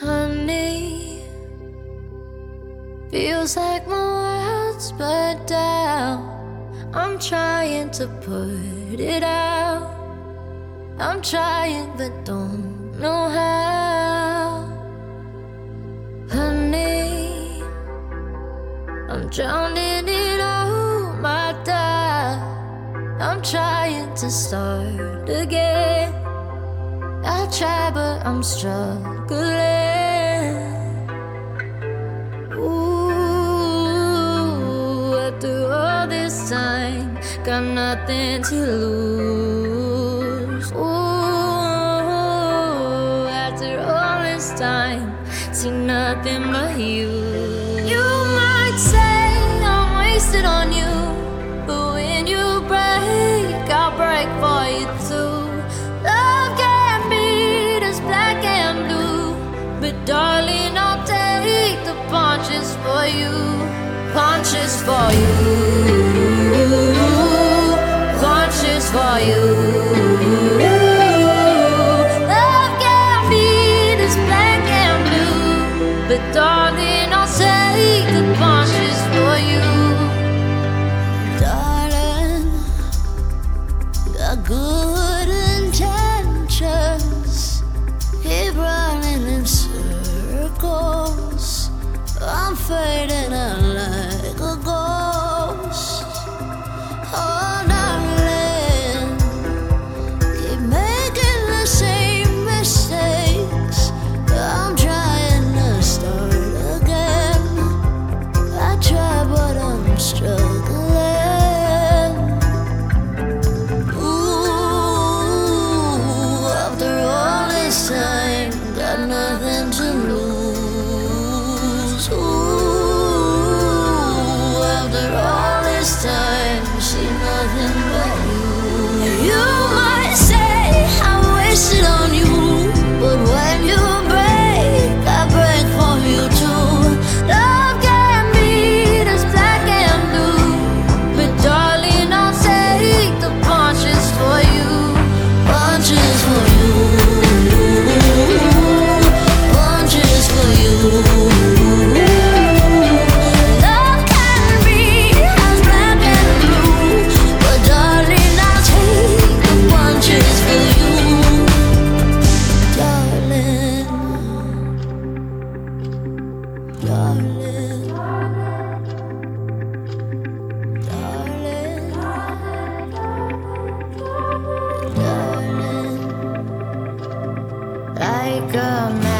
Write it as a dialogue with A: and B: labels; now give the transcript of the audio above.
A: Honey, feels like my world's burnt down. I'm trying to put it out. I'm trying but don't know how. Honey, I'm drowning in all my doubt. I'm trying to start again. I try but I'm struggling. Ooh, after all this time, got nothing to lose. Ooh, after all this time, see nothing but you. You might say I'm wasted on you, but when you break, I'll break for you too. Love can be this black and blue, but darling, I'll take the punches for you. Punches for you. Punches for you. Love can be this black and blue, but darling, I'll take the punches for you. Darling, got good intentions, keep running in circles. I'm fading out like a ghost. Oh, darling, keep making the same mistakes. I'm trying to start again. I try but I'm struggling. Ooh, after all this time, got nothing to lose. Ooh, after all this time, see nothing but you. You might say I'm wasted on you, but when you break, I break for you too. Love can be this black and blue, but darling, I'll take the punches for you. Punches for you. Punches for you. Love can be as black and blue, but darling, I'll take the punches for you. Darling, darling, darling, darling. Like a